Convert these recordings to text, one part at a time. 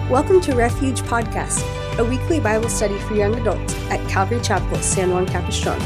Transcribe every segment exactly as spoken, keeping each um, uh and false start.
Welcome to Refuge Podcast, a weekly Bible study for young adults at Calvary Chapel, San Juan Capistrano.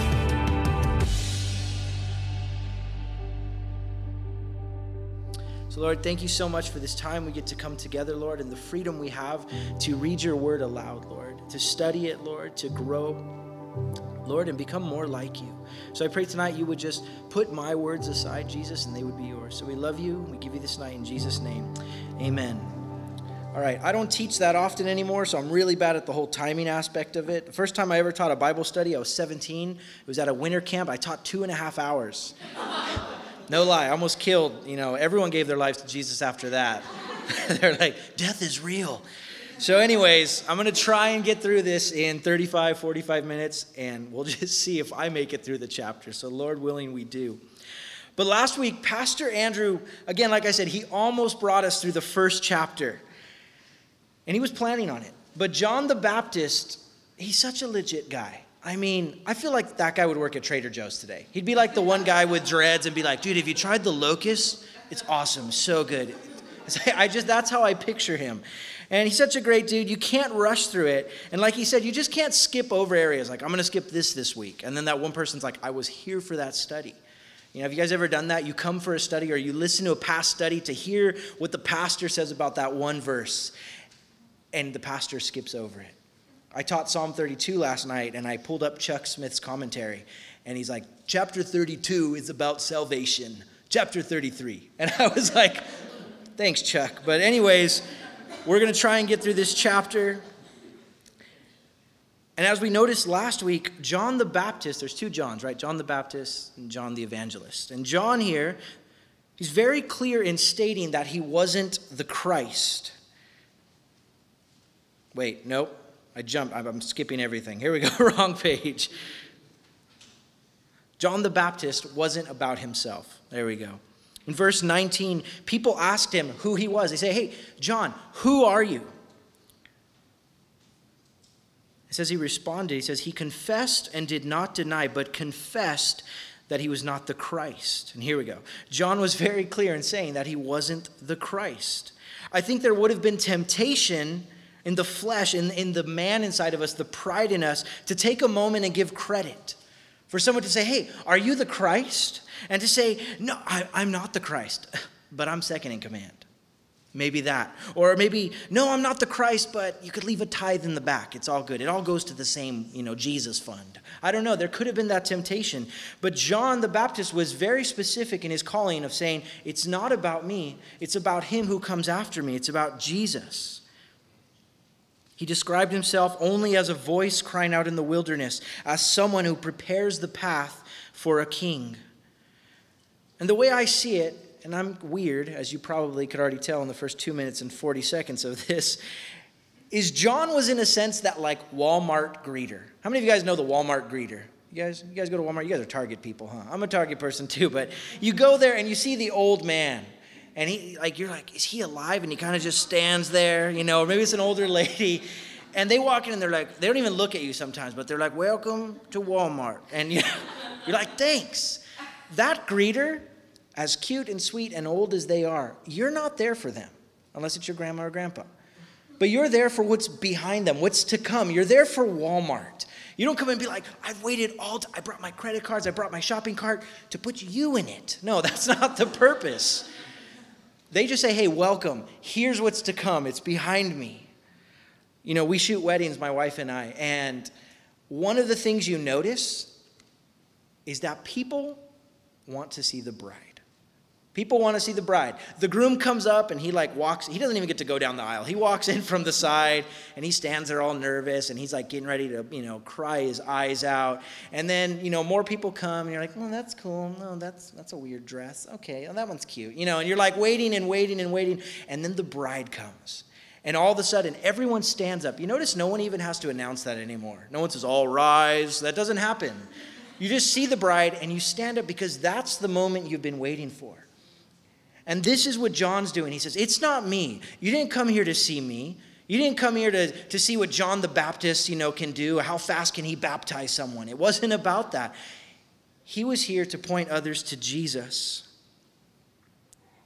So Lord, thank you so much for this time we get to come together, Lord, and the freedom we have to read your word aloud, Lord, to study it, Lord, to grow, Lord, and become more like you. So I pray tonight you would just put my words aside, Jesus, and they would be yours. So we love you, and we give you this night in Jesus' name. Amen. All right, I don't teach that often anymore, so I'm really bad at the whole timing aspect of it. The first time I ever taught a Bible study, I was seventeen. It was at a winter camp. I taught two and a half hours. No lie, I almost killed, you know, everyone gave their lives to Jesus after that. They're like, death is real. So anyways, I'm going to try and get through this in thirty-five, forty-five minutes, and we'll just see if I make it through the chapter. So Lord willing, we do. But last week, Pastor Andrew, again, like I said, he almost brought us through the first chapter. And he was planning on it. But John the Baptist, he's such a legit guy. I mean, I feel like that guy would work at Trader Joe's today. He'd be like the one guy with dreads and be like, dude, have you tried the locust? It's awesome, so good. I just, that's how I picture him. And he's such a great dude. You can't rush through it. And like he said, you just can't skip over areas. Like, I'm going to skip this this week. And then that one person's like, I was here for that study. You know, have you guys ever done that? You come for a study or you listen to a past study to hear what the pastor says about that one verse. And the pastor skips over it. I taught Psalm thirty-two last night, and I pulled up Chuck Smith's commentary. And he's like, chapter thirty-two is about salvation. Chapter thirty-three. And I was like, thanks, Chuck. But anyways, we're going to try and get through this chapter. And as we noticed last week, John the Baptist, there's two Johns, right? John the Baptist and John the Evangelist. And John here, he's very clear in stating that he wasn't the Christ. Wait, nope. I jumped. I'm skipping everything. Here we go. Wrong page. John the Baptist wasn't about himself. There we go. In verse nineteen, people asked him who he was. They say, hey, John, who are you? It says he responded. He says he confessed and did not deny, but confessed that he was not the Christ. And here we go. John was very clear in saying that he wasn't the Christ. I think there would have been temptation in the flesh, in, in the man inside of us, the pride in us, to take a moment and give credit. For someone to say, hey, are you the Christ? And to say, no, I, I'm not the Christ, but I'm second in command. Maybe that. Or maybe, no, I'm not the Christ, but you could leave a tithe in the back. It's all good. It all goes to the same, you know, Jesus fund. I don't know. There could have been that temptation. But John the Baptist was very specific in his calling of saying, it's not about me. It's about him who comes after me. It's about Jesus. He described himself only as a voice crying out in the wilderness, as someone who prepares the path for a king. And the way I see it, and I'm weird, as you probably could already tell in the first two minutes and forty seconds of this, is John was in a sense that like Walmart greeter. How many of you guys know the Walmart greeter? You guys, you guys go to Walmart? You guys are Target people, huh? I'm a Target person too, but you go there and you see the old man. And he, like, you're like, is he alive? And he kind of just stands there, you know, or maybe it's an older lady. And they walk in and they're like, they don't even look at you sometimes, but they're like, welcome to Walmart. And you know, you're like, thanks. That greeter, as cute and sweet and old as they are, you're not there for them, unless it's your grandma or grandpa. But you're there for what's behind them, what's to come. You're there for Walmart. You don't come and be like, I've waited all day. I brought my credit cards, I brought my shopping cart to put you in it. No, that's not the purpose. They just say, hey, welcome. Here's what's to come. It's behind me. You know, we shoot weddings, my wife and I, and one of the things you notice is that people want to see the bride. People want to see the bride. The groom comes up and he like walks. He doesn't even get to go down the aisle. He walks in from the side and he stands there all nervous and he's like getting ready to, you know, cry his eyes out. And then, you know, more people come and you're like, well, that's cool. No, that's that's a weird dress. Okay, well, that one's cute. You know, and you're like waiting and waiting and waiting. And then the bride comes. And all of a sudden, everyone stands up. You notice no one even has to announce that anymore. No one says, all rise. That doesn't happen. You just see the bride and you stand up because that's the moment you've been waiting for. And this is what John's doing. He says, it's not me. You didn't come here to see me. You didn't come here to, to see what John the Baptist, you know, can do. How fast can he baptize someone? It wasn't about that. He was here to point others to Jesus.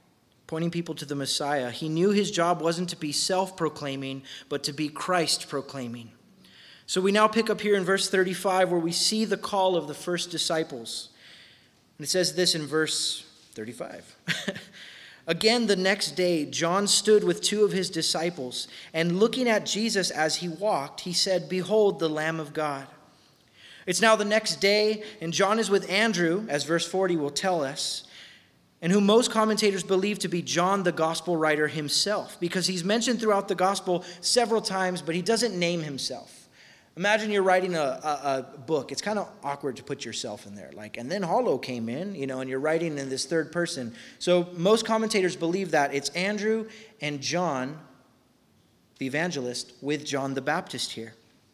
pointing people to the Messiah. He knew his job wasn't to be self-proclaiming, but to be Christ-proclaiming. So we now pick up here in verse thirty-five where we see the call of the first disciples. And it says this in verse thirty-five. Again, the next day, John stood with two of his disciples, and looking at Jesus as he walked, he said, "Behold, the Lamb of God." It's now the next day, and John is with Andrew, as verse forty will tell us, and whom most commentators believe to be John, the gospel writer himself, because he's mentioned throughout the gospel several times, but he doesn't name himself. Imagine you're writing a, a, a book. It's kind of awkward to put yourself in there. Like, and then Hollow came in, you know, and you're writing in this third person. So most commentators believe that it's Andrew and John, the evangelist, with John the Baptist here.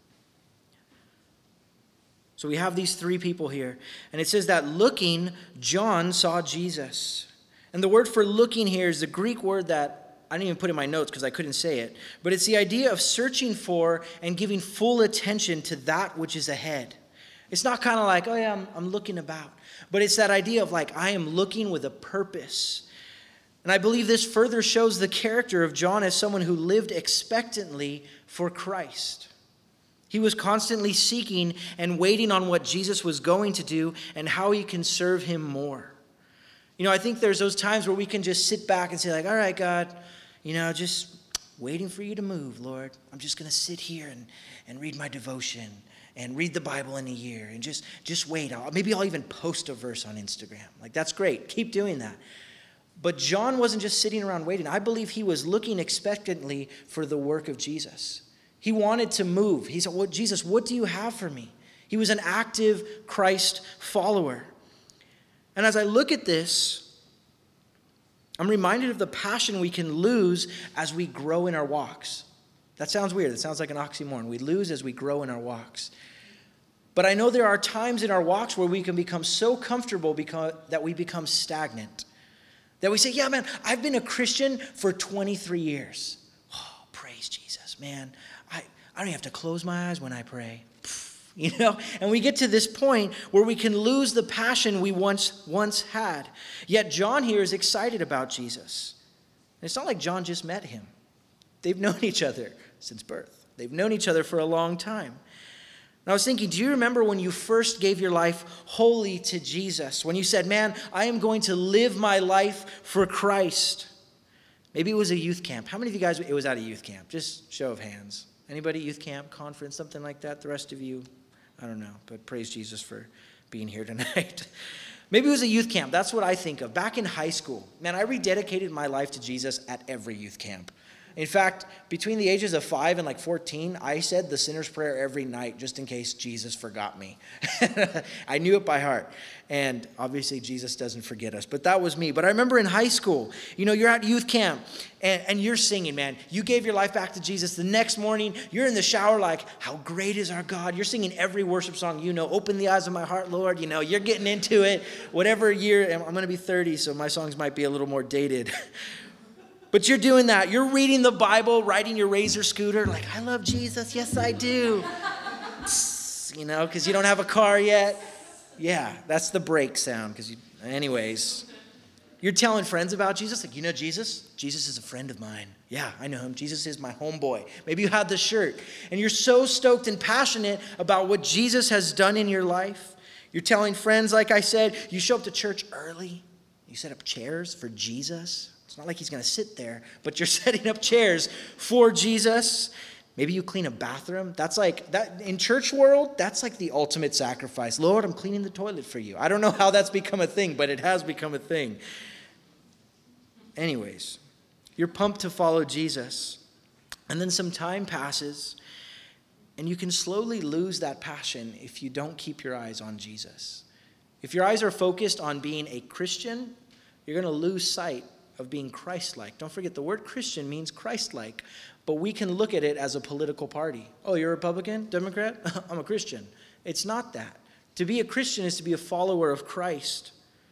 So we have these three people here. And it says that looking, John saw Jesus. And the word for looking here is the Greek word that I didn't even put in my notes because I couldn't say it. But it's the idea of searching for and giving full attention to that which is ahead. It's not kind of like, oh yeah, I'm, I'm looking about. But it's that idea of like, I am looking with a purpose. And I believe this further shows the character of John as someone who lived expectantly for Christ. He was constantly seeking and waiting on what Jesus was going to do and how he can serve him more. You know, I think there's those times where we can just sit back and say like, all right, God, you know, just waiting for you to move, Lord. I'm just going to sit here and, and read my devotion and read the Bible in a year and just, just wait. I'll, maybe I'll even post a verse on Instagram. Like, that's great. Keep doing that. But John wasn't just sitting around waiting. I believe he was looking expectantly for the work of Jesus. He wanted to move. He said, well, Jesus, what do you have for me? He was an active Christ follower. And as I look at this, I'm reminded of the passion we can lose as we grow in our walks. That sounds weird. It sounds like an oxymoron. We lose as we grow in our walks. But I know there are times in our walks where we can become so comfortable because, that we become stagnant. That we say, yeah, man, I've been a Christian for twenty-three years. Oh, praise Jesus, man. I, I don't even have to close my eyes when I pray. You know, and we get to this point where we can lose the passion we once once had. Yet John here is excited about Jesus. And it's not like John just met him. They've known each other since birth. They've known each other for a long time. And I was thinking, do you remember when you first gave your life wholly to Jesus? When you said, man, I am going to live my life for Christ. Maybe it was a youth camp. How many of you guys, it was at a youth camp? Just show of hands. Anybody, youth camp, conference, something like that? The rest of you? I don't know, but praise Jesus for being here tonight. Maybe it was a youth camp. That's what I think of. Back in high school, man, I rededicated my life to Jesus at every youth camp. In fact, between the ages of five and like fourteen, I said the sinner's prayer every night just in case Jesus forgot me. I knew it by heart. And obviously Jesus doesn't forget us, but that was me. But I remember in high school, you know, you're at youth camp and, and you're singing, man. You gave your life back to Jesus. The next morning, you're in the shower like, how great is our God? You're singing every worship song you know. Open the eyes of my heart, Lord. You know, you're getting into it. Whatever year, I'm going to be thirty, so my songs might be a little more dated. But you're doing that. You're reading the Bible, riding your Razor scooter, like, I love Jesus. Yes, I do. You know, because you don't have a car yet. Yeah, that's the brake sound. Because, anyways, you're telling friends about Jesus. Like, you know Jesus? Jesus is a friend of mine. Yeah, I know him. Jesus is my homeboy. Maybe you had the shirt. And you're so stoked and passionate about what Jesus has done in your life. You're telling friends, like I said, you show up to church early. You set up chairs for Jesus. It's not like he's going to sit there, but you're setting up chairs for Jesus. Maybe you clean a bathroom. That's like, that in church world, that's like the ultimate sacrifice. Lord, I'm cleaning the toilet for you. I don't know how that's become a thing, but it has become a thing. Anyways, you're pumped to follow Jesus. And then some time passes, and you can slowly lose that passion if you don't keep your eyes on Jesus. If your eyes are focused on being a Christian, you're going to lose sight of being Christ-like. Don't forget, the word Christian means Christ-like, but we can look at it as a political party. Oh, you're a Republican, Democrat? I'm a Christian. It's not that. To be a Christian is to be a follower of Christ.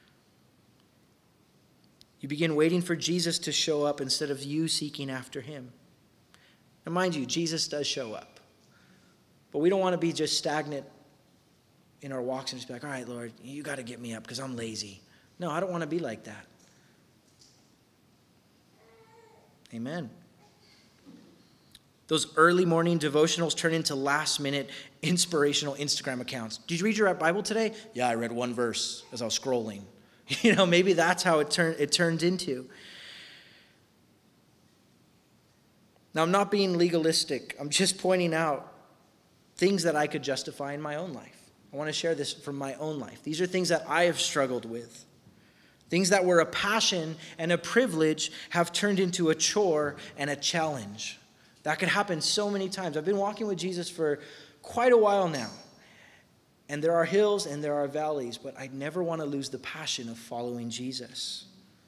You begin waiting for Jesus to show up instead of you seeking after him. And mind you, Jesus does show up. But we don't want to be just stagnant in our walks and just be like, all right, Lord, you got to get me up because I'm lazy. No, I don't want to be like that. Amen. Those early morning devotionals turn into last-minute inspirational Instagram accounts. Did you read your Bible today? Yeah, I read one verse as I was scrolling. You know, maybe that's how it turned it turned into. Now, I'm not being legalistic. I'm just pointing out things that I could justify in my own life. I want to share this from my own life. These are things that I have struggled with. Things that were a passion and a privilege have turned into a chore and a challenge. That could happen so many times. I've been walking with Jesus for quite a while now. And there are hills and there are valleys, but I never want to lose the passion of following Jesus.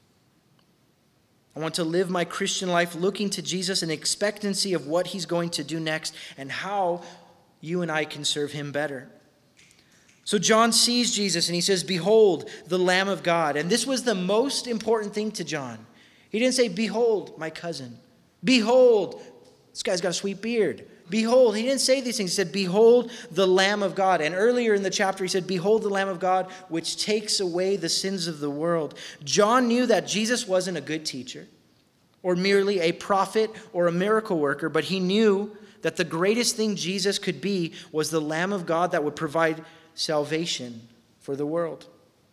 I want to live my Christian life looking to Jesus in expectancy of what he's going to do next and how you and I can serve him better. So John sees Jesus and he says, "Behold, the Lamb of God." And this was the most important thing to John. He didn't say, "Behold, my cousin. Behold, this guy's got a sweet beard. Behold," he didn't say these things. He said, "Behold, the Lamb of God." And earlier in the chapter, he said, "Behold, the Lamb of God, which takes away the sins of the world." John knew that Jesus wasn't a good teacher or merely a prophet or a miracle worker, but he knew that the greatest thing Jesus could be was the Lamb of God that would provide salvation for the world.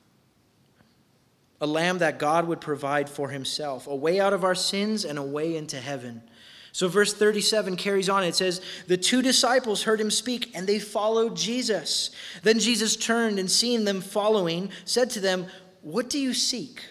A lamb that God would provide for himself, a way out of our sins and a way into heaven. So verse thirty-seven carries on. It says, "The two disciples heard him speak, and they followed Jesus. Then Jesus turned and seeing them following, said to them, 'What do you seek?'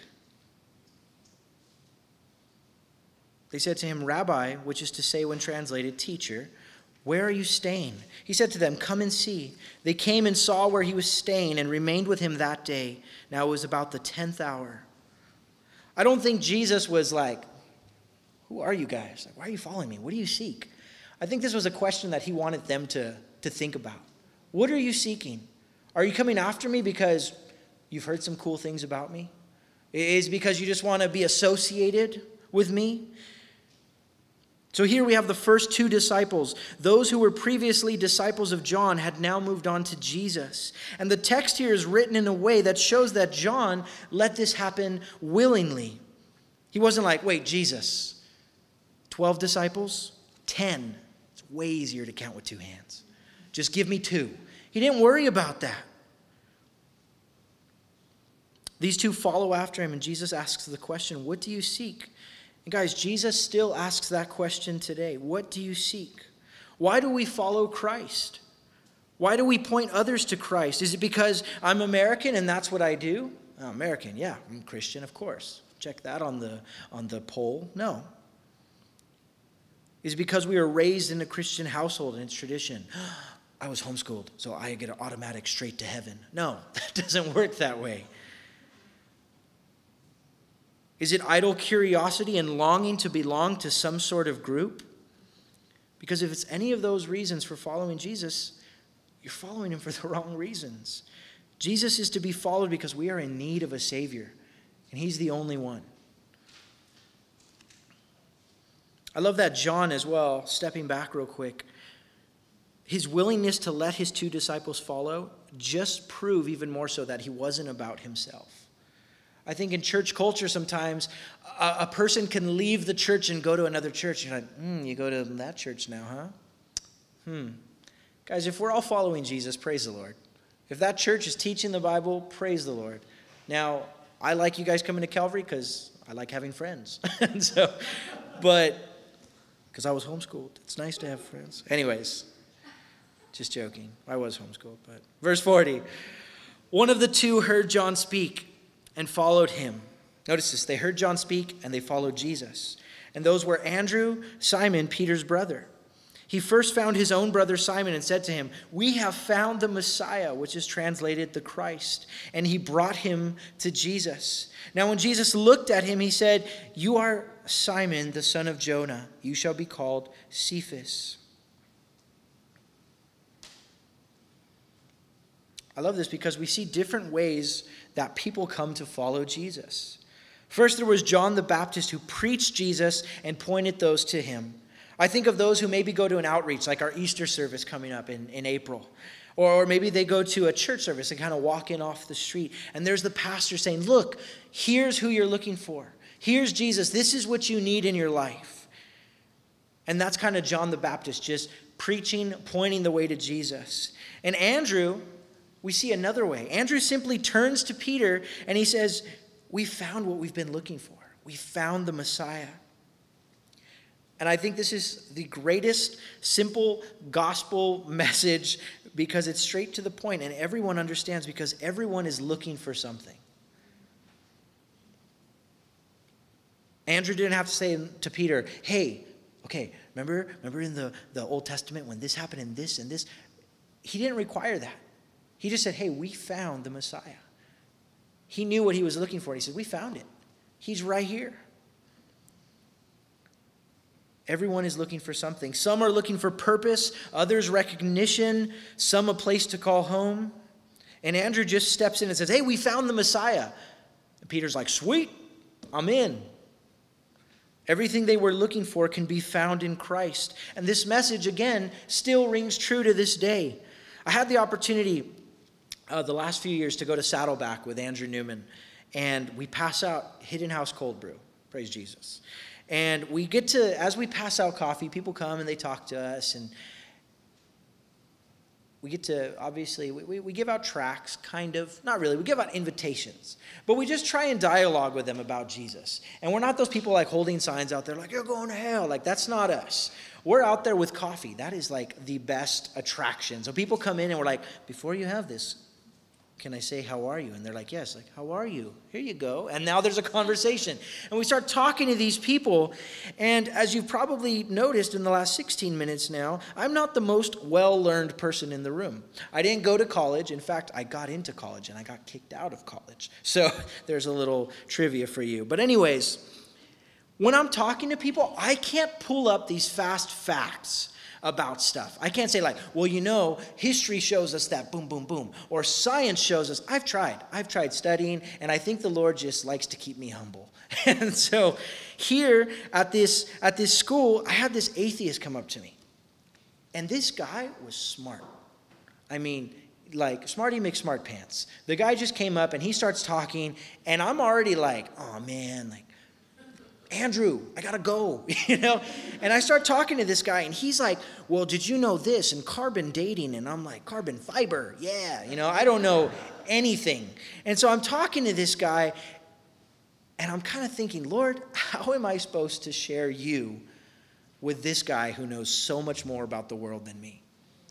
They said to him, 'Rabbi,' which is to say when translated, teacher, 'where are you staying?' He said to them, 'Come and see.' They came and saw where he was staying and remained with him that day. Now it was about the tenth hour. I don't think Jesus was like, 'Who are you guys? Like, why are you following me? What do you seek?' I think this was a question that he wanted them to, to think about. What are you seeking? Are you coming after me because you've heard some cool things about me? Is it because you just want to be associated with me? So here we have the first two disciples. Those who were previously disciples of John had now moved on to Jesus. And the text here is written in a way that shows that John let this happen willingly. He wasn't like, "Wait, Jesus, twelve disciples? ten. It's way easier to count with two hands. Just give me two." He didn't worry about that. These two follow after him, and Jesus asks the question, "What do you seek?" And guys, Jesus still asks that question today. What do you seek? Why do we follow Christ? Why do we point others to Christ? Is it because I'm American and that's what I do? Oh, American, yeah, I'm Christian, of course. Check that on the on the poll. No. Is it because we were raised in a Christian household and it's tradition? I was homeschooled, so I get an automatic straight to heaven. No, that doesn't work that way. Is it idle curiosity and longing to belong to some sort of group? Because if it's any of those reasons for following Jesus, you're following him for the wrong reasons. Jesus is to be followed because we are in need of a Savior, and he's the only one. I love that John as well, stepping back real quick, his willingness to let his two disciples follow just prove even more so that he wasn't about himself. I think in church culture sometimes a, a person can leave the church and go to another church. You're like, hmm, you go to that church now, huh? Hmm. Guys, if we're all following Jesus, praise the Lord. If that church is teaching the Bible, praise the Lord. Now, I like you guys coming to Calvary because I like having friends. and so, but because I was homeschooled. It's nice to have friends. Anyways, just joking. I was homeschooled. But verse forty, one of the two heard John speak and followed him. Notice this. They heard John speak and they followed Jesus. And those were Andrew, Simon, Peter's brother. He first found his own brother Simon and said to him, "We have found the Messiah," which is translated the Christ. And he brought him to Jesus. Now when Jesus looked at him, he said, "You are Simon, the son of Jonah. You shall be called Cephas." I love this because we see different ways that people come to follow Jesus. First, there was John the Baptist who preached Jesus and pointed those to him. I think of those who maybe go to an outreach, like our Easter service coming up in, in April. Or, or maybe they go to a church service and kind of walk in off the street. And there's the pastor saying, "Look, here's who you're looking for. Here's Jesus. This is what you need in your life. And that's kind of John the Baptist, just preaching, pointing the way to Jesus. And Andrew, we see another way. Andrew simply turns to Peter and he says, we found what we've been looking for. We found the Messiah. And I think this is the greatest simple gospel message because it's straight to the point and everyone understands because everyone is looking for something. Andrew didn't have to say to Peter, hey, okay, remember, remember in the, the Old Testament when this happened and this and this? He didn't require that. He just said, hey, we found the Messiah. He knew what he was looking for. He said, we found it. He's right here. Everyone is looking for something. Some are looking for purpose, others recognition, some a place to call home. And Andrew just steps in and says, hey, we found the Messiah. And Peter's like, sweet, I'm in. Everything they were looking for can be found in Christ. And this message, again, still rings true to this day. I had the opportunity uh, the last few years to go to Saddleback with Andrew Newman. And we pass out Hidden House Cold Brew. Praise Jesus. And we get to, as we pass out coffee, people come and they talk to us. And we get to, obviously, we, we, we give out tracts, kind of. Not really. We give out invitations. But we just try and dialogue with them about Jesus. And we're not those people like holding signs out there like, you're going to hell. Like, that's not us. We're out there with coffee. That is like the best attraction. So people come in and we're like, before you have this, can I say, how are you? And they're like, yes. Like, how are you? Here you go. And now there's a conversation. And we start talking to these people. And as you've probably noticed in the last sixteen minutes now, I'm not the most well-learned person in the room. I didn't go to college. In fact, I got into college and I got kicked out of college. So there's a little trivia for you. But anyways, when I'm talking to people, I can't pull up these fast facts about stuff. I can't say like, well, you know, history shows us that, boom, boom, boom. Or science shows us. I've tried. I've tried studying, and I think the Lord just likes to keep me humble. And so here at this, at this school, I had this atheist come up to me. And this guy was smart. I mean, like, smarty McSmart pants. The guy just came up, and he starts talking, and I'm already like, oh, man, like, Andrew, I gotta go, you know? And I start talking to this guy, and he's like, well, did you know this? And carbon dating. And I'm like, carbon fiber, yeah. You know, I don't know anything. And so I'm talking to this guy, and I'm kind of thinking, Lord, how am I supposed to share you with this guy who knows so much more about the world than me?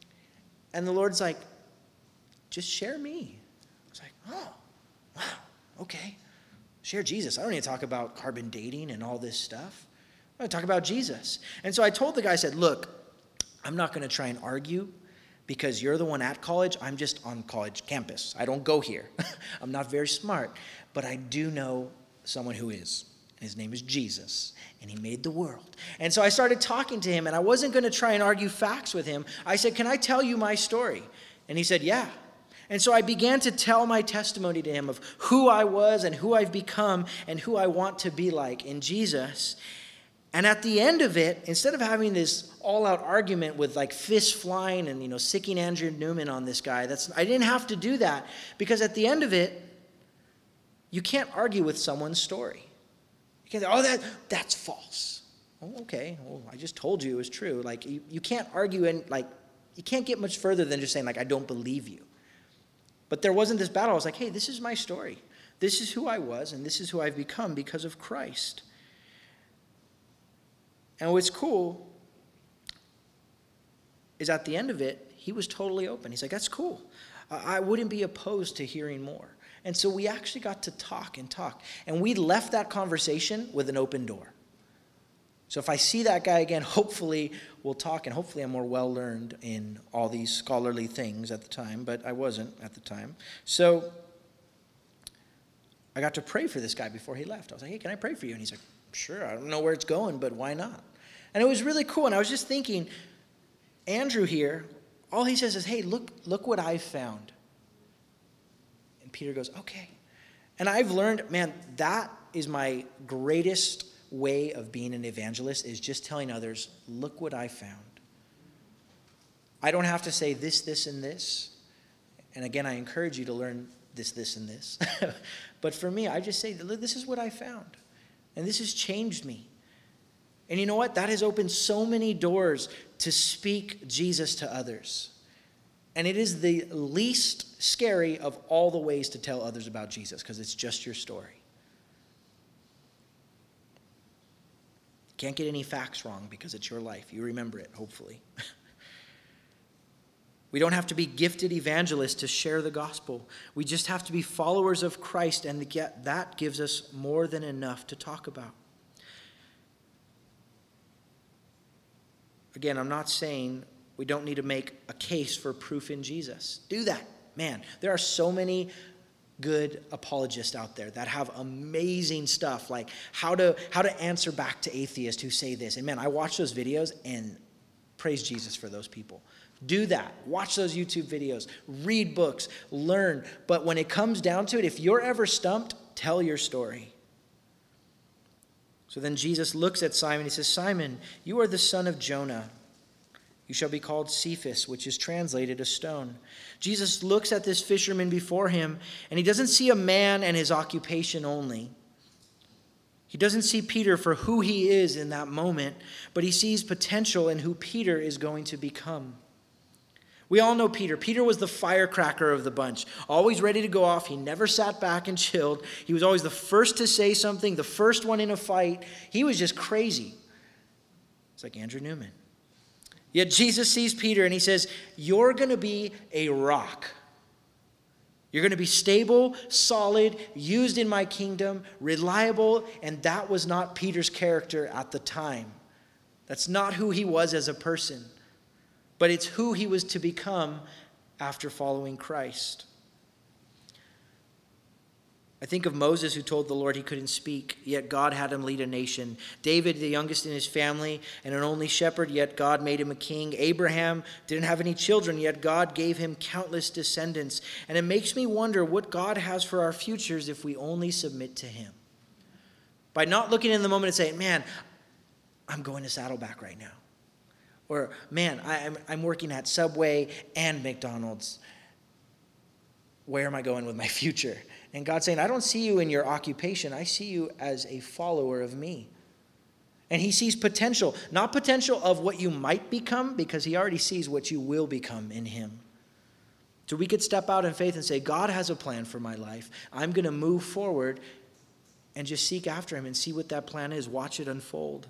And the Lord's like, just share me. I was like, oh, wow, okay. Share Jesus. I don't need to talk about carbon dating and all this stuff. I'm going to talk about Jesus. And so I told the guy, I said, look, I'm not going to try and argue because you're the one at college. I'm just on college campus. I don't go here. I'm not very smart. But I do know someone who is. His name is Jesus. And he made the world. And so I started talking to him. And I wasn't going to try and argue facts with him. I said, can I tell you my story? And he said, yeah. And so I began to tell my testimony to him of who I was and who I've become and who I want to be like in Jesus. And at the end of it, instead of having this all-out argument with like fists flying and, you know, sicking Andrew Newman on this guy, that's I didn't have to do that because at the end of it, you can't argue with someone's story. You can't say, oh, that that's false. Oh, okay, well, I just told you it was true. Like, you, you can't argue and, like, you can't get much further than just saying, like, I don't believe you. But there wasn't this battle. I was like, hey, this is my story. This is who I was, and this is who I've become because of Christ. And what's cool is at the end of it, he was totally open. He's like, that's cool. I wouldn't be opposed to hearing more. And so we actually got to talk and talk. And we left that conversation with an open door. So if I see that guy again, hopefully we'll talk, and hopefully I'm more well-learned in all these scholarly things at the time, but I wasn't at the time. So I got to pray for this guy before he left. I was like, hey, can I pray for you? And he's like, sure, I don't know where it's going, but why not? And it was really cool, and I was just thinking, Andrew here, all he says is, hey, look, look what I've found. And Peter goes, okay. And I've learned, man, that is my greatest way of being an evangelist is just telling others, look what I found. I don't have to say this, this, and this. And again, I encourage you to learn this, this, and this. But for me, I just say, this is what I found. And this has changed me. And you know what? That has opened so many doors to speak Jesus to others. And it is the least scary of all the ways to tell others about Jesus, because it's just your story. Can't get any facts wrong because it's your life. You remember it, hopefully. We don't have to be gifted evangelists to share the gospel. We just have to be followers of Christ, and that gives us more than enough to talk about. Again, I'm not saying we don't need to make a case for proof in Jesus. Do that. Man, there are so many good apologists out there that have amazing stuff, like how to how to answer back to atheists who say this. And man, I watch those videos and praise Jesus for those people. Do that. Watch those YouTube videos. Read books. Learn. But when it comes down to it, if you're ever stumped, tell your story. So then Jesus looks at Simon. He says, Simon, you are the son of Jonah. You shall be called Cephas, which is translated a stone. Jesus looks at this fisherman before him, and he doesn't see a man and his occupation only. He doesn't see Peter for who he is in that moment, but he sees potential in who Peter is going to become. We all know Peter. Peter was the firecracker of the bunch, always ready to go off. He never sat back and chilled. He was always the first to say something, the first one in a fight. He was just crazy. It's like Andrew Newman. Yet Jesus sees Peter and he says, you're going to be a rock. You're going to be stable, solid, used in my kingdom, reliable, and that was not Peter's character at the time. That's not who he was as a person. But it's who he was to become after following Christ. I think of Moses, who told the Lord he couldn't speak, yet God had him lead a nation. David, the youngest in his family, and an only shepherd, yet God made him a king. Abraham didn't have any children, yet God gave him countless descendants. And it makes me wonder what God has for our futures if we only submit to him. By not looking in the moment and saying, man, I'm going to Saddleback right now. Or, man, I, I'm, I'm working at Subway and McDonald's. Where am I going with my future? And God's saying, I don't see you in your occupation. I see you as a follower of me. And he sees potential, not potential of what you might become, because he already sees what you will become in him. So we could step out in faith and say, God has a plan for my life. I'm going to move forward and just seek after him and see what that plan is. Watch it unfold.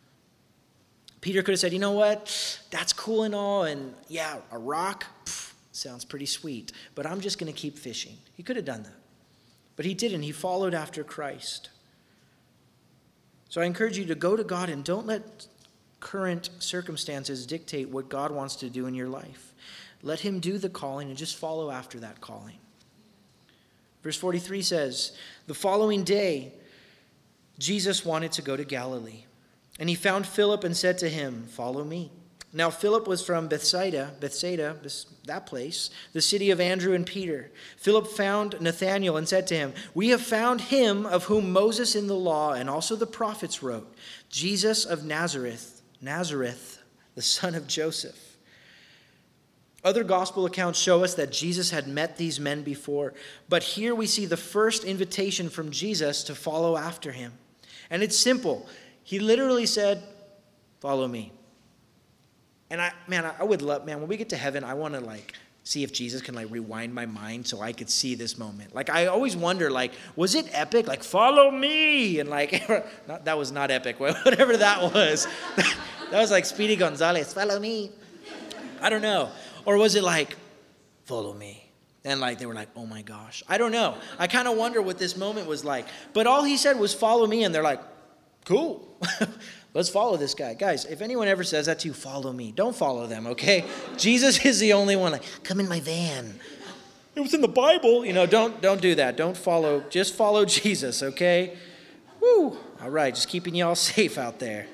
Peter could have said, you know what, that's cool and all, and yeah, a rock, pff, sounds pretty sweet, but I'm just going to keep fishing. He could have done that, but he didn't. He followed after Christ. So I encourage you to go to God and don't let current circumstances dictate what God wants to do in your life. Let him do the calling and just follow after that calling. Verse forty-three says, the following day, Jesus wanted to go to Galilee. And he found Philip and said to him, follow me. Now Philip was from Bethsaida, Bethsaida, that place, the city of Andrew and Peter. Philip found Nathanael and said to him, we have found him of whom Moses in the law and also the prophets wrote, Jesus of Nazareth, Nazareth, the son of Joseph. Other gospel accounts show us that Jesus had met these men before, but here we see the first invitation from Jesus to follow after him. And it's simple. He literally said, follow me. And I, man, I would love, man, when we get to heaven, I want to like see if Jesus can like rewind my mind so I could see this moment. Like I always wonder, like, was it epic? Like, follow me. And like, not, that was not epic, whatever that was. That was like Speedy Gonzalez, follow me. I don't know. Or was it like, follow me? And like, they were like, oh my gosh. I don't know. I kind of wonder what this moment was like. But all he said was follow me. And they're like, cool. Let's follow this guy. Guys, if anyone ever says that to you, follow me. Don't follow them, okay? Jesus is the only one. Like, come in my van. It was in the Bible. You know, don't don't do that. Don't follow. Just follow Jesus, okay? Woo. All right, just keeping y'all safe out there.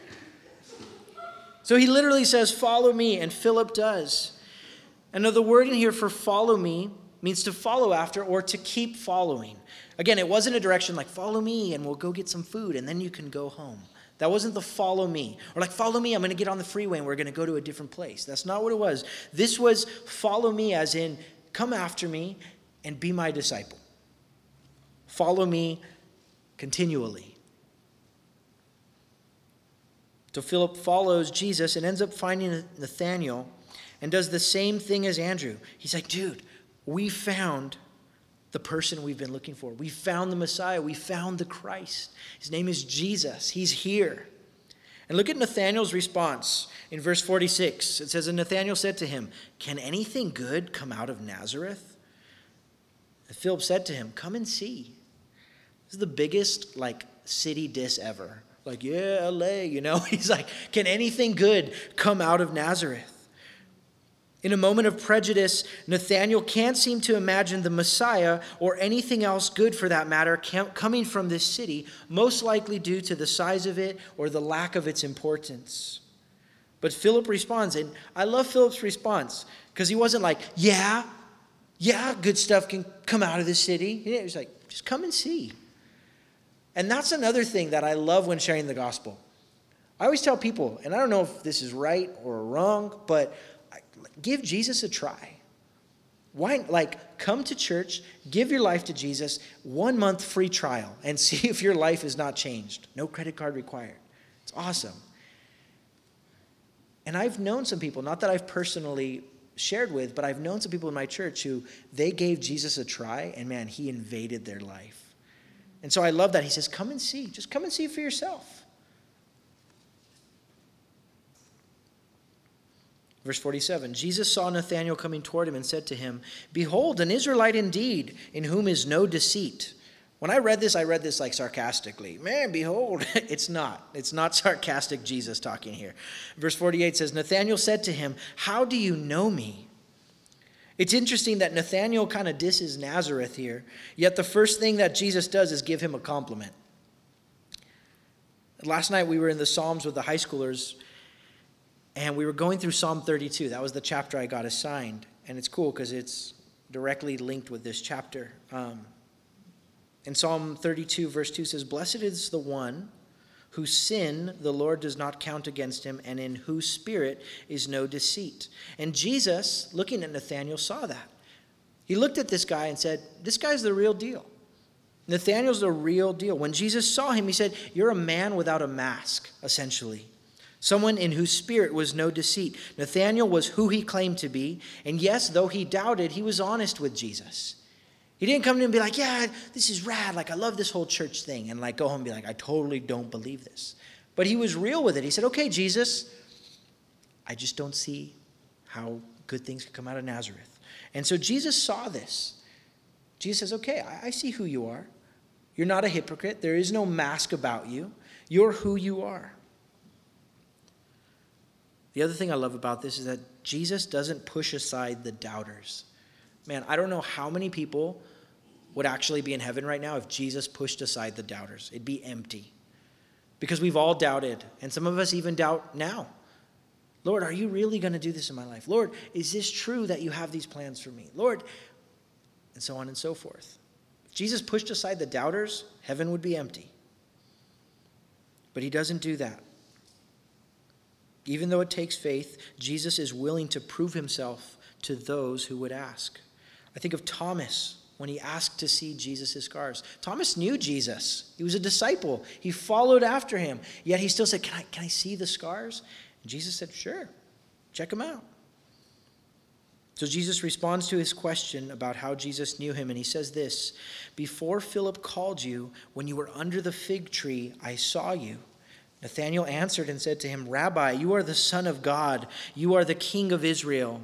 So he literally says, follow me, and Philip does. And the word in here for follow me means to follow after or to keep following. Again, it wasn't a direction like, follow me and we'll go get some food and then you can go home. That wasn't the follow me. Or like, follow me, I'm going to get on the freeway and we're going to go to a different place. That's not what it was. This was follow me as in, come after me and be my disciple. Follow me continually. So Philip follows Jesus and ends up finding Nathanael and does the same thing as Andrew. He's like, dude, we found the person we've been looking for. We found the Messiah. We found the Christ. His name is Jesus. He's here. And look at Nathanael's response in verse forty-six. It says, and Nathanael said to him, can anything good come out of Nazareth? And Philip said to him, come and see. This is the biggest like city diss ever. Like, yeah, L A, you know. He's like, can anything good come out of Nazareth? In a moment of prejudice, Nathanael can't seem to imagine the Messiah or anything else good for that matter coming from this city, most likely due to the size of it or the lack of its importance. But Philip responds, and I love Philip's response because he wasn't like, yeah, yeah, good stuff can come out of this city. He was like, just come and see. And that's another thing that I love when sharing the gospel. I always tell people, and I don't know if this is right or wrong, but give Jesus a try. Why, like, come to church, give your life to Jesus, one month free trial, and see if your life is not changed. No credit card required. It's awesome. And I've known some people, not that I've personally shared with, but I've known some people in my church who they gave Jesus a try, and man, he invaded their life. And so I love that. He says, come and see. Just come and see for yourself. Verse forty-seven, Jesus saw Nathanael coming toward him and said to him, behold, an Israelite indeed, in whom is no deceit. When I read this, I read this like sarcastically. Man, behold. It's not. It's not sarcastic Jesus talking here. Verse forty-eight says, Nathanael said to him, how do you know me? It's interesting that Nathanael kind of disses Nazareth here, yet the first thing that Jesus does is give him a compliment. Last night we were in the Psalms with the high schoolers, and we were going through Psalm thirty-two. That was the chapter I got assigned, and it's cool because it's directly linked with this chapter. Um, in Psalm thirty-two, verse two says, blessed is the one whose sin the Lord does not count against him, and in whose spirit is no deceit. And Jesus, looking at Nathanael, saw that. He looked at this guy and said, this guy's the real deal. Nathanael's the real deal. When Jesus saw him, he said, you're a man without a mask, essentially. Someone in whose spirit was no deceit. Nathanael was who he claimed to be, and yes, though he doubted, he was honest with Jesus. He didn't come to him and be like, yeah, this is rad. Like, I love this whole church thing. And like go home and be like, I totally don't believe this. But he was real with it. He said, okay, Jesus, I just don't see how good things could come out of Nazareth. And so Jesus saw this. Jesus says, okay, I, I see who you are. You're not a hypocrite. There is no mask about you. You're who you are. The other thing I love about this is that Jesus doesn't push aside the doubters. Man, I don't know how many people would actually be in heaven right now if Jesus pushed aside the doubters. It'd be empty. Because we've all doubted, and some of us even doubt now. Lord, are you really going to do this in my life? Lord, is this true that you have these plans for me? Lord, and so on and so forth. If Jesus pushed aside the doubters, heaven would be empty. But he doesn't do that. Even though it takes faith, Jesus is willing to prove himself to those who would ask. I think of Thomas when he asked to see Jesus' scars. Thomas knew Jesus. He was a disciple. He followed after him. Yet he still said, can I, can I see the scars? And Jesus said, sure, check them out. So Jesus responds to his question about how Jesus knew him, and he says this, before Philip called you, when you were under the fig tree, I saw you. Nathanael answered and said to him, Rabbi, you are the Son of God. You are the King of Israel.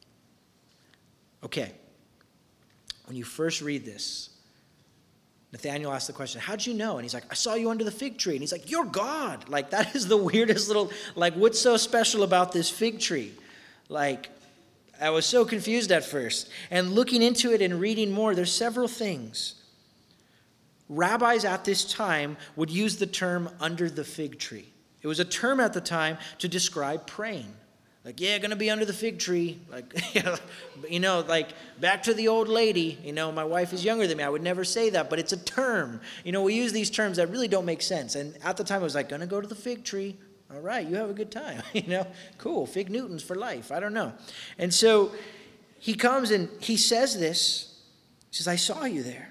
Okay. When you first read this, Nathanael asked the question, how'd you know? And he's like, I saw you under the fig tree. And he's like, you're God. Like, that is the weirdest little, like, what's so special about this fig tree? Like, I was so confused at first. And looking into it and reading more, there's several things. Rabbis at this time would use the term under the fig tree. It was a term at the time to describe praying. Like, yeah, going to be under the fig tree. Like, you know, like back to the old lady. You know, my wife is younger than me. I would never say that, but it's a term. You know, we use these terms that really don't make sense. And at the time, it was like, going to go to the fig tree. All right, you have a good time. You know, cool. Fig Newtons for life. I don't know. And so he comes and he says this. He says, I saw you there.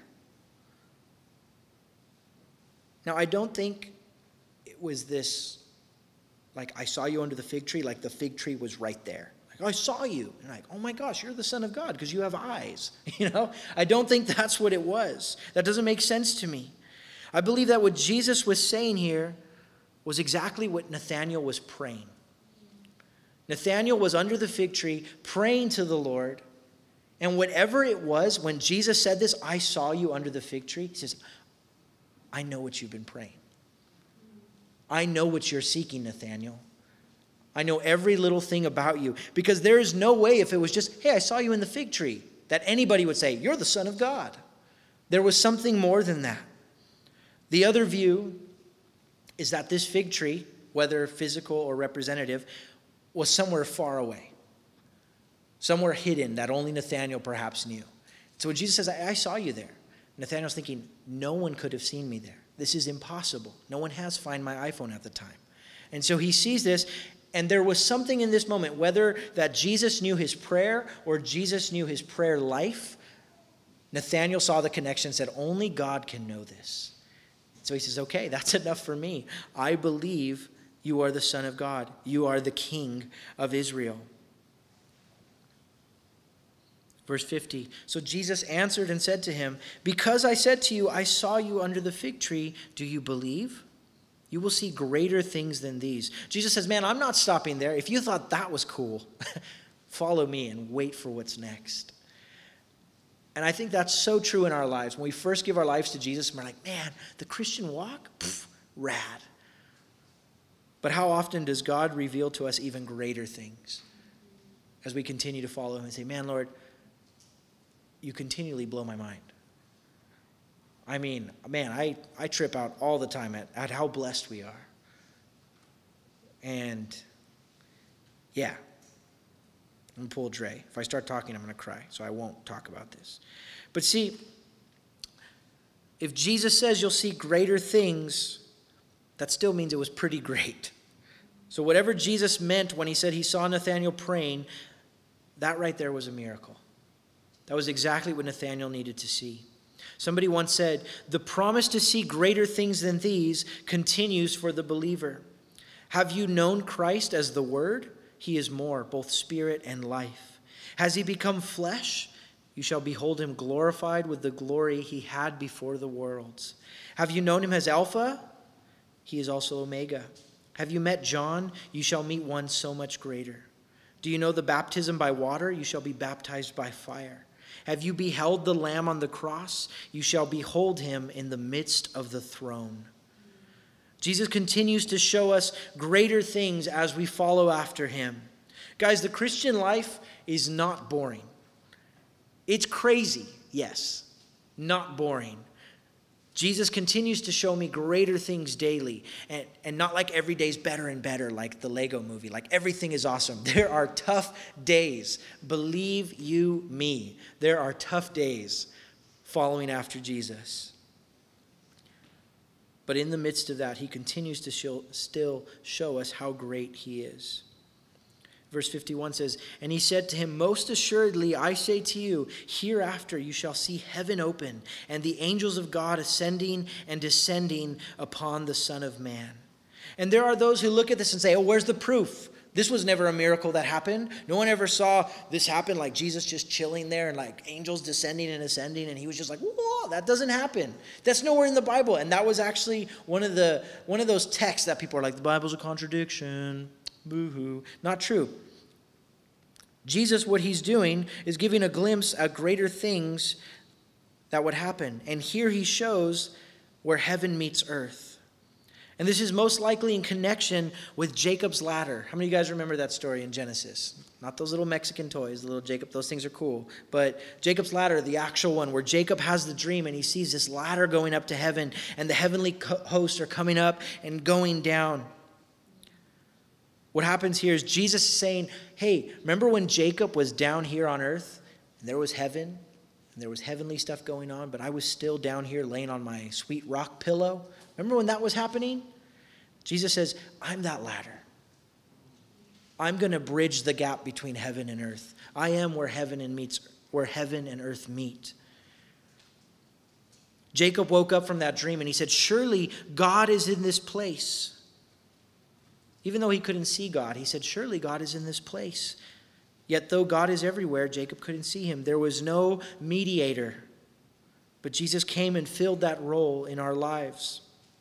Now, I don't think it was this like, I saw you under the fig tree, like the fig tree was right there. Like, oh, I saw you. And like, oh my gosh, you're the Son of God because you have eyes. You know, I don't think that's what it was. That doesn't make sense to me. I believe that what Jesus was saying here was exactly what Nathanael was praying. Nathanael was under the fig tree praying to the Lord. And whatever it was, when Jesus said this, I saw you under the fig tree, he says, I know what you've been praying. I know what you're seeking, Nathanael. I know every little thing about you. Because there is no way, if it was just, hey, I saw you in the fig tree, that anybody would say, you're the Son of God. There was something more than that. The other view is that this fig tree, whether physical or representative, was somewhere far away. Somewhere hidden that only Nathanael perhaps knew. So when Jesus says, I, I saw you there, Nathanael's thinking, no one could have seen me there. This is impossible. No one has Find My iPhone at the time. And so he sees this, and there was something in this moment, whether that Jesus knew his prayer or Jesus knew his prayer life, Nathanael saw the connection and said, only God can know this. So he says, okay, that's enough for me. I believe you are the Son of God. You are the King of Israel. Verse fifty, so Jesus answered and said to him, because I said to you, I saw you under the fig tree, do you believe? You will see greater things than these. Jesus says, man, I'm not stopping there. If you thought that was cool, follow me and wait for what's next. And I think that's so true in our lives. When we first give our lives to Jesus, we're like, man, the Christian walk? Pff, rad. But how often does God reveal to us even greater things as we continue to follow him and say, man, Lord, you continually blow my mind. I mean, man, I, I trip out all the time at, at how blessed we are. And yeah, I'm going to pull Dre. If I start talking, I'm going to cry, so I won't talk about this. But see, if Jesus says you'll see greater things, that still means it was pretty great. So whatever Jesus meant when he said he saw Nathanael praying, that right there was a miracle. That was exactly what Nathanael needed to see. Somebody once said, the promise to see greater things than these continues for the believer. Have you known Christ as the Word? He is more, both spirit and life. Has he become flesh? You shall behold him glorified with the glory he had before the worlds. Have you known him as Alpha? He is also Omega. Have you met John? You shall meet one so much greater. Do you know the baptism by water? You shall be baptized by fire. Have you beheld the Lamb on the cross? You shall behold him in the midst of the throne. Jesus continues to show us greater things as we follow after him. Guys, the Christian life is not boring. It's crazy, yes, not boring. Jesus continues to show me greater things daily, and, and not like every day's better and better like the Lego movie, like everything is awesome. There are tough days. Believe you me, there are tough days following after Jesus. But in the midst of that, he continues to show, still show us how great he is. Verse fifty-one says, and he said to him, most assuredly, I say to you, hereafter you shall see heaven open, and the angels of God ascending and descending upon the Son of Man. And there are those who look at this and say, oh, where's the proof? This was never a miracle that happened. No one ever saw this happen, like Jesus just chilling there and like angels descending and ascending, and he was just like, whoa, that doesn't happen. That's nowhere in the Bible. And that was actually one of the one of those texts that people are like, the Bible's a contradiction. Boo-hoo. Not true. Jesus, what he's doing is giving a glimpse at greater things that would happen. And here he shows where heaven meets earth. And this is most likely in connection with Jacob's ladder. How many of you guys remember that story in Genesis? Not those little Mexican toys, the little Jacob, those things are cool. But Jacob's ladder, the actual one, where Jacob has the dream and he sees this ladder going up to heaven, and the heavenly hosts are coming up and going down. What happens here is Jesus is saying, hey, remember when Jacob was down here on earth and there was heaven and there was heavenly stuff going on, but I was still down here laying on my sweet rock pillow? Remember when that was happening? Jesus says, I'm that ladder. I'm going to bridge the gap between heaven and earth. I am where heaven and meets, where heaven and earth meet. Jacob woke up from that dream and he said, surely God is in this place. Even though he couldn't see God, he said, surely God is in this place. Yet though God is everywhere, Jacob couldn't see him. There was no mediator. But Jesus came and filled that role in our lives.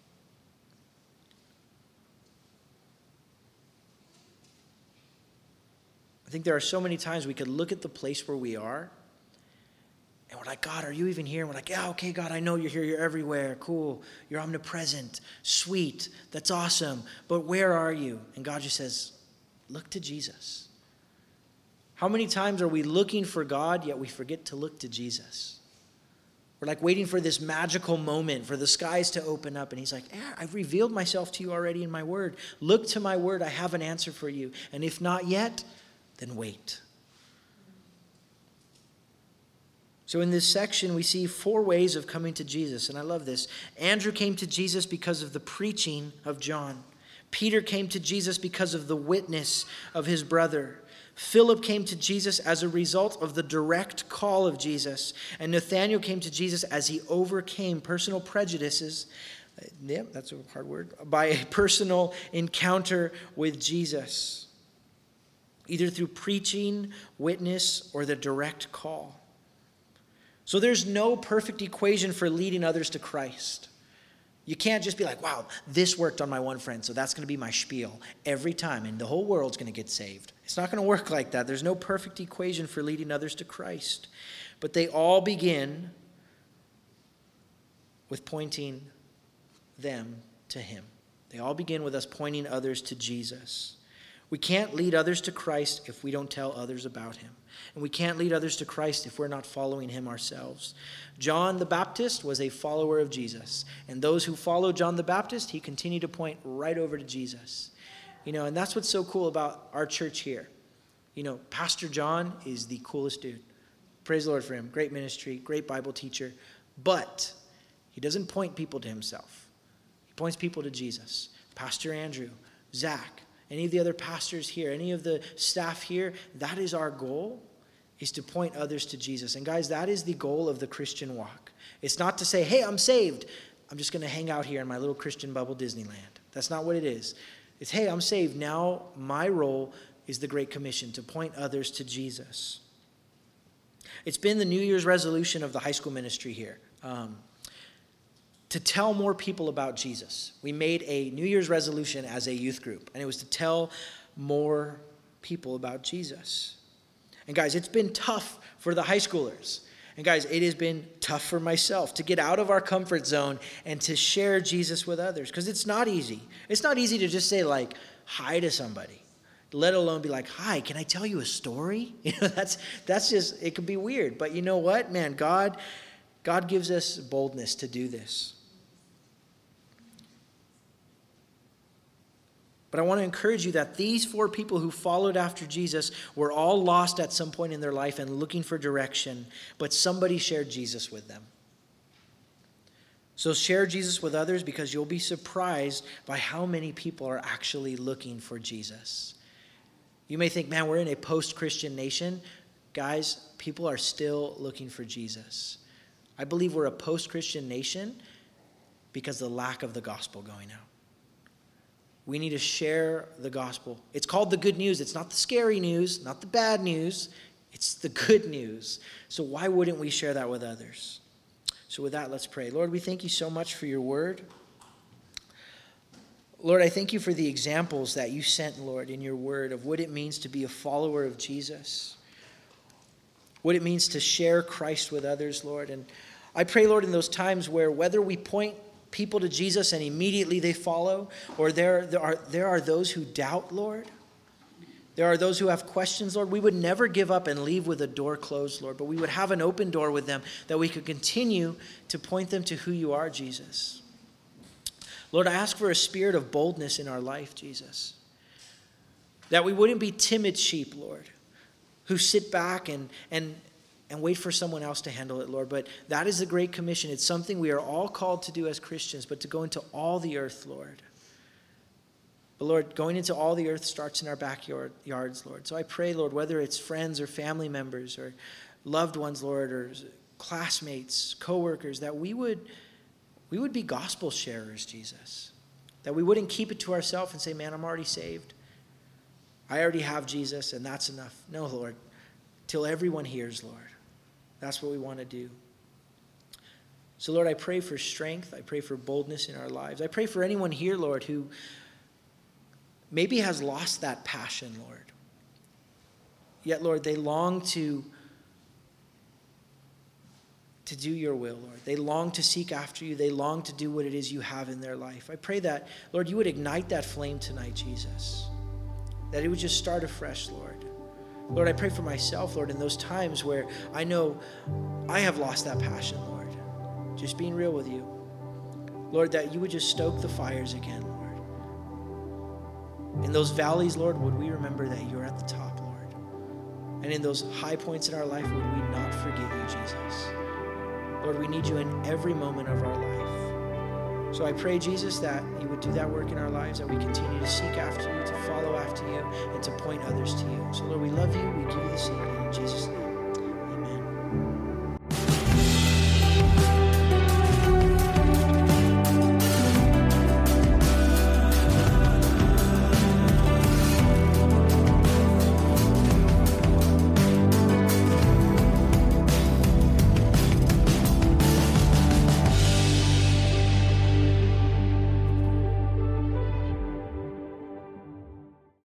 I think there are so many times we could look at the place where we are, and we're like, God, are you even here? And we're like, yeah, okay, God, I know you're here. You're everywhere. Cool. You're omnipresent. Sweet. That's awesome. But where are you? And God just says, look to Jesus. How many times are we looking for God, yet we forget to look to Jesus? We're like waiting for this magical moment, for the skies to open up. And he's like, yeah, I've revealed myself to you already in my word. Look to my word. I have an answer for you. And if not yet, then wait. So in this section, we see four ways of coming to Jesus, and I love this. Andrew came to Jesus because of the preaching of John. Peter came to Jesus because of the witness of his brother. Philip came to Jesus as a result of the direct call of Jesus. And Nathanael came to Jesus as he overcame personal prejudices, yeah, that's a hard word, by a personal encounter with Jesus, either through preaching, witness, or the direct call. So there's no perfect equation for leading others to Christ. You can't just be like, wow, this worked on my one friend, so that's going to be my spiel every time, and the whole world's going to get saved. It's not going to work like that. There's no perfect equation for leading others to Christ. But they all begin with pointing them to him. They all begin with us pointing others to Jesus. We can't lead others to Christ if we don't tell others about him. And we can't lead others to Christ if we're not following him ourselves. John the Baptist was a follower of Jesus. And those who followed John the Baptist, he continued to point right over to Jesus. You know, and that's what's so cool about our church here. You know, Pastor John is the coolest dude. Praise the Lord for him. Great ministry, great Bible teacher. But he doesn't point people to himself. He points people to Jesus. Pastor Andrew, Zach, any of the other pastors here, any of the staff here, that is our goal, is to point others to Jesus. And guys, that is the goal of the Christian walk. It's not to say, hey, I'm saved. I'm just going to hang out here in my little Christian bubble Disneyland. That's not what it is. It's, hey, I'm saved. Now my role is the Great Commission, to point others to Jesus. It's been the New Year's resolution of the high school ministry here. Um, to tell more people about Jesus. We made a New Year's resolution as a youth group, and it was to tell more people about Jesus. And guys, it's been tough for the high schoolers. And guys, it has been tough for myself to get out of our comfort zone and to share Jesus with others, because it's not easy. It's not easy to just say, like, hi to somebody, let alone be like, hi, can I tell you a story? You know, that's that's just, it can be weird. But you know what, man, God, God gives us boldness to do this. But I want to encourage you that these four people who followed after Jesus were all lost at some point in their life and looking for direction, but somebody shared Jesus with them. So share Jesus with others, because you'll be surprised by how many people are actually looking for Jesus. You may think, man, we're in a post-Christian nation. Guys, people are still looking for Jesus. I believe we're a post-Christian nation because of the lack of the gospel going out. We need to share the gospel. It's called the good news. It's not the scary news, not the bad news. It's the good news. So why wouldn't we share that with others? So with that, let's pray. Lord, we thank you so much for your word. Lord, I thank you for the examples that you sent, Lord, in your word of what it means to be a follower of Jesus, what it means to share Christ with others, Lord. And I pray, Lord, in those times where whether we point people to Jesus and immediately they follow, or there, there are there are those who doubt, Lord. There are those who have questions, Lord. We would never give up and leave with a door closed, Lord, but we would have an open door with them that we could continue to point them to who you are, Jesus. Lord, I ask for a spirit of boldness in our life, Jesus, that we wouldn't be timid sheep, Lord, who sit back and and and wait for someone else to handle it, Lord. But that is the Great Commission. It's something we are all called to do as Christians, but to go into all the earth, Lord. But Lord, going into all the earth starts in our backyards, Lord. So I pray, Lord, whether it's friends or family members or loved ones, Lord, or classmates, coworkers, that we would we would be gospel sharers, Jesus. That we wouldn't keep it to ourselves and say, man, I'm already saved. I already have Jesus, and that's enough. No, Lord, till everyone hears, Lord. That's what we want to do. So, Lord, I pray for strength. I pray for boldness in our lives. I pray for anyone here, Lord, who maybe has lost that passion, Lord. Yet, Lord, they long to, to do your will, Lord. They long to seek after you. They long to do what it is you have in their life. I pray that, Lord, you would ignite that flame tonight, Jesus. That it would just start afresh, Lord. Lord, I pray for myself, Lord, in those times where I know I have lost that passion, Lord. Just being real with you. Lord, that you would just stoke the fires again, Lord. In those valleys, Lord, would we remember that you're at the top, Lord. And in those high points in our life, would we not forget you, Jesus. Lord, we need you in every moment of our life. So I pray, Jesus, that you would do that work in our lives, that we continue to seek after you, to follow after you, and to point others to you. So, Lord, we love you. We give you the singing in Jesus' name.